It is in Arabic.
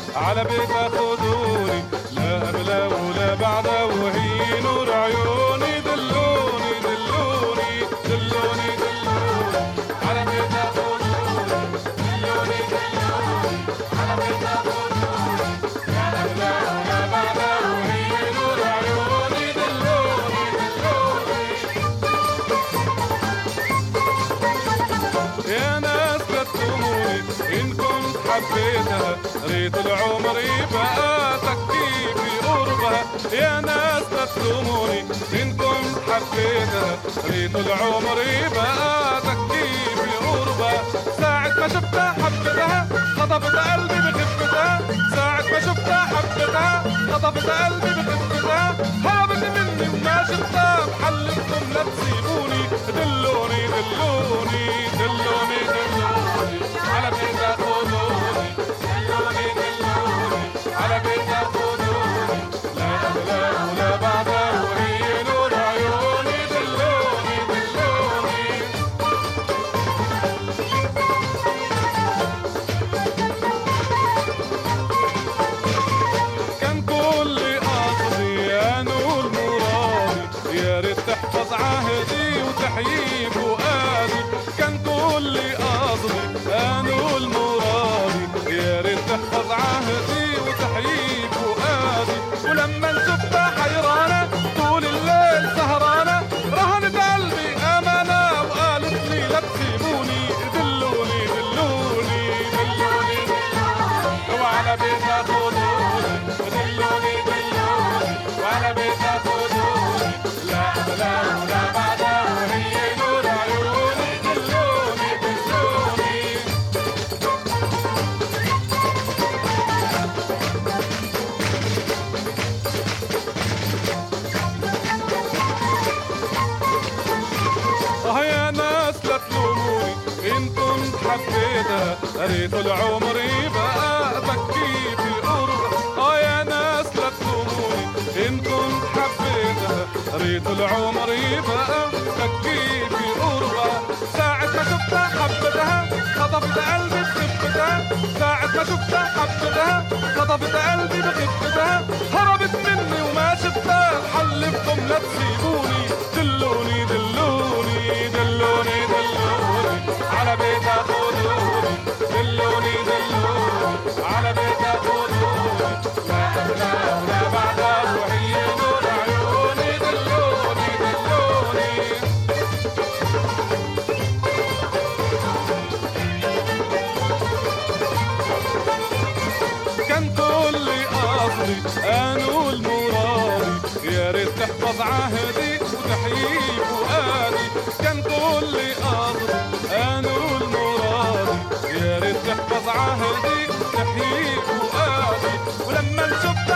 على بيت خذوني، لا قبله ولا بعده وهي نور عيوني. دلوني دلوني دلوني دلوني على بيت خذوني، دلوني دلوني على بيت خذوني، لا قبله ولا بعده وهي نور عيوني. دلوني دلوني يا ناس لا تلوموني إن كنت حبيتها، ريت العمر يبقى تكفي في قربها. يا ناس لا تلوموني إن كنت حبيتها، ريت العمر يبقى تكفي في قربها. ساعة ما شفتها حبيتها خطفت قلبي بخفتها، ساعة ما شفتها حبيتها خطفت قلبي بخفتها. هربت مني وما شفتها محلفكم لا تسيبوني. دلوني دلوني دلوني دلوني على بيت خذوني، دلوني دلوني على بيت خذوني، لا قبله ولا بعده وهي نور عيوني. دلوني دلوني كان كل قصدي انول مرادي، يا ريت تحفظ عهدي وتحيي فؤادي. كان كل قصدي انول مرادي، يا ريت تحفظ عهدي وتحيي فؤادي. ولما شفتها حيرانه طول الليل سهرانه، رهنت قلبي امانه وقالت لي لا تسيبوني. دلوني دلوني دلوني دلوني وعلى بيت خذوني، دلوني دلوني وعلى بيت خذوني، لا قبله ولا بعده وهي نور عيوني. دلوني دلوني يا ناس لا تلوموني إن كنت حبيتها، ريت العمر يبقى بكي في قربها. يا ناس لا تلوموني إن كنت حبيتها، ريت العمر يبقى بكي في قربها. ساعة ما شفتها حبيتها خطفت قلبي بخفتها، ساعة ما شفتها حبيتها خطفت قلبي بخفتها. هربت مني وما شفتها حلفكم لا تسيبوني. دلوني دلوني دلوني دلوني على بيت خذوني، دلوني دلوني على بيت خذوني، لا قبله ولا بعده وهي نور عيوني. دلوني دلوني كان كل قصدي انول مرادي، يا ريت تحفظ عهدي وتحيي فؤادي. كان كل قصدي انول مرادي، يا ريت تحفظ عهدي وتحيي فؤادي. ولما شفت